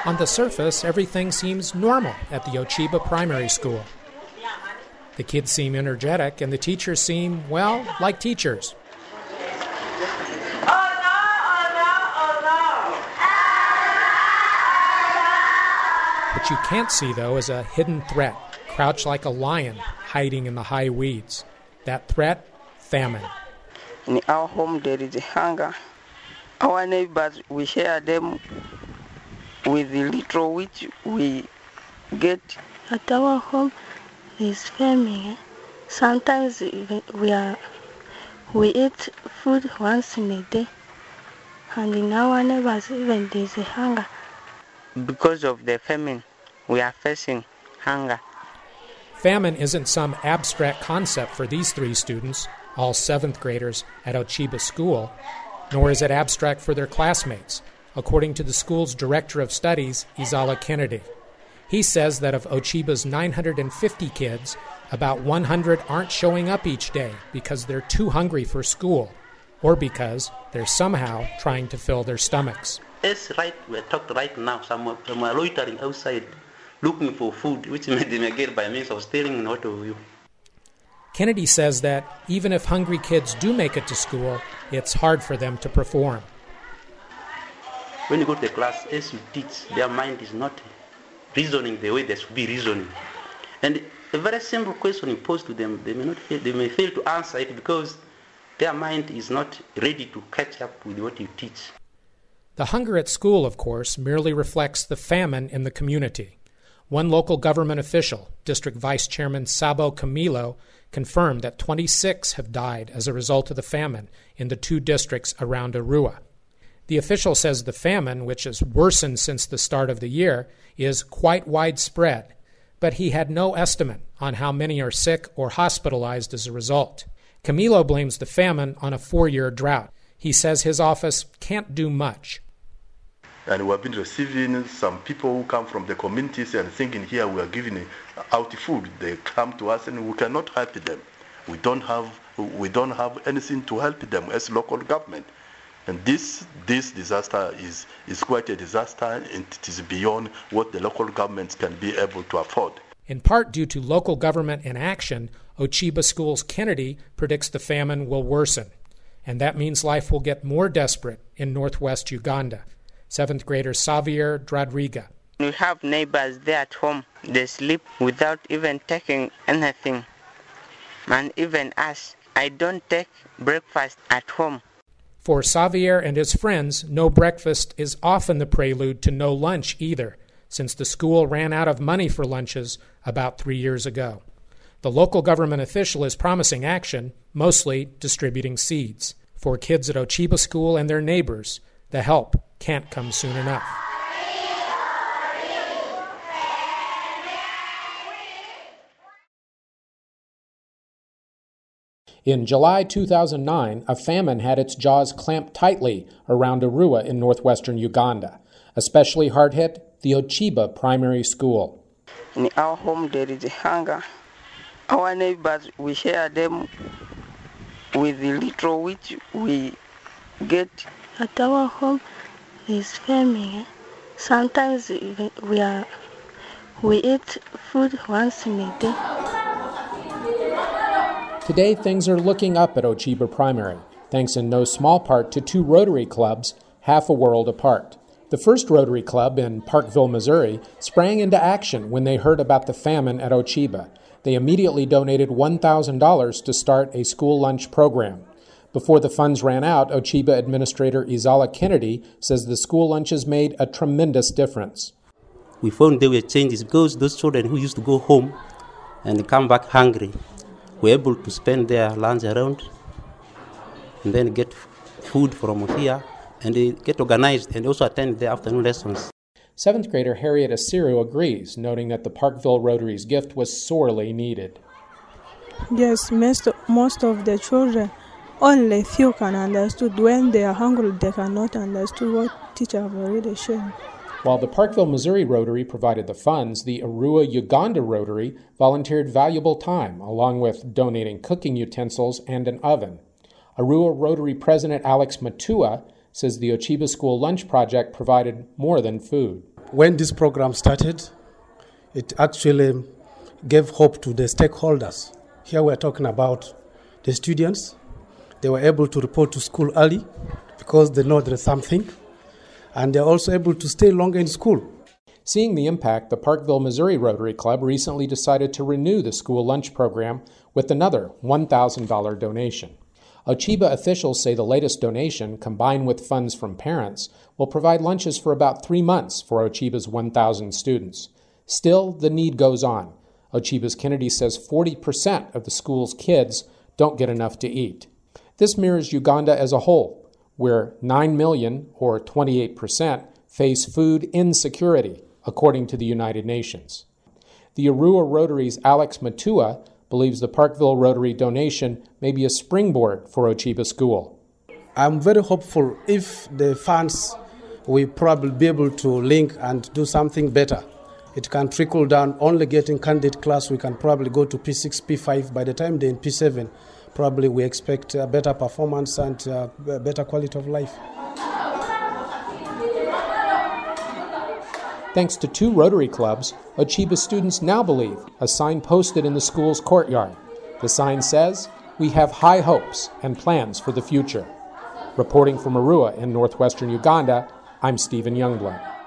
On the surface, everything seems normal at the Ochiba Primary School. The kids seem energetic, and the teachers seem, well, like teachers. What you can't see, though, is a hidden threat, crouched like a lion, hiding in the high weeds. That threat, famine. In our home, there is hunger. Our neighbors, we share them with the little which we get. At our home, there is famine. Sometimes we eat food once in a day. And in our neighbors, even there is hunger. Because of the famine, we are facing hunger. Famine isn't some abstract concept for these three students, all seventh graders at Ochiba School, nor is it abstract for their classmates, according to the school's director of studies, Izala Kennedy. He says that of Ochiba's 950 kids, about 100 aren't showing up each day because they're too hungry for school, or because they're somehow trying to fill their stomachs. It's right, we're talking right now, some are loitering outside looking for food, which they may get by means of stealing and what have you. Kennedy says that even if hungry kids do make it to school, it's hard for them to perform. When you go to the class, as you teach, their mind is not reasoning the way they should be reasoning. And a very simple question you pose to them, they may fail to answer it because their mind is not ready to catch up with what you teach. The hunger at school, of course, merely reflects the famine in the community. One local government official, District Vice Chairman Sabo Camilo, confirmed that 26 have died as a result of the famine in the two districts around Arua. The official says the famine, which has worsened since the start of the year, is quite widespread, but he had no estimate on how many are sick or hospitalized as a result. Camilo blames the famine on a 4-year drought. He says his office can't do much. And we have been receiving some people who come from the communities and thinking here we are giving out food. They come to us and we cannot help them. We don't have anything to help them as local government. And this disaster is quite a disaster, and it is beyond what the local governments can be able to afford. In part due to local government inaction, Ochiba School's Kennedy predicts the famine will worsen. And that means life will get more desperate in northwest Uganda. 7th grader Xavier Dradriga. We have neighbors there at home. They sleep without even taking anything. And even us, I don't take breakfast at home. For Xavier and his friends, no breakfast is often the prelude to no lunch either, since the school ran out of money for lunches about 3 years ago. The local government official is promising action, mostly distributing seeds. For kids at Ochiba School and their neighbors, the help can't come soon enough. In July 2009, a famine had its jaws clamped tightly around Arua in northwestern Uganda. Especially hard hit, the Ochiba Primary School. In our home, there is hunger. Our neighbors, we share them with the little which we get. At our home, there is famine. Sometimes we eat food once in a day. Today, things are looking up at Ochiba Primary, thanks in no small part to two Rotary clubs half a world apart. The first Rotary Club in Parkville, Missouri, sprang into action when they heard about the famine at Ochiba. They immediately donated $1,000 to start a school lunch program. Before the funds ran out, Ochiba Administrator Izala Kennedy says the school lunches made a tremendous difference. We found there were changes because those children who used to go home and come back hungry were able to spend their lunch around and then get food from here and they get organized and also attend their afternoon lessons. 7th grader Harriet Asiru agrees, noting that the Parkville Rotary's gift was sorely needed. Yes, most of the children, only few can understand. When they are hungry, they cannot understand what teacher have already shared. While the Parkville, Missouri Rotary provided the funds, the Arua, Uganda Rotary volunteered valuable time, along with donating cooking utensils and an oven. Arua Rotary President Alex Matua says the Ochiba School Lunch Project provided more than food. when this program started, it actually gave hope to the stakeholders. Here we're talking about the students. They were able to report to school early because they know there's something, and they're also able to stay longer in school. Seeing the impact, the Parkville, Missouri Rotary Club recently decided to renew the school lunch program with another $1,000 donation. Ochiba officials say the latest donation, combined with funds from parents, will provide lunches for about 3 months for Ochiba's 1,000 students. Still, the need goes on. Ochiba's Kennedy says 40% of the school's kids don't get enough to eat. This mirrors Uganda as a whole, where 9 million, or 28%, face food insecurity, according to the United Nations. The Arua Rotary's Alex Matua believes the Parkville Rotary donation may be a springboard for Ochiba School. I'm very hopeful if the funds will probably be able to link and do something better. It can trickle down, only getting candidate class, we can probably go to P6, P5. By the time they're in P7, probably we expect a better performance and a better quality of life. Thanks to 2 Rotary clubs, Ochiba students now believe a sign posted in the school's courtyard. The sign says, "We have high hopes and plans for the future." Reporting from Arua in northwestern Uganda, I'm Stephen Youngblood.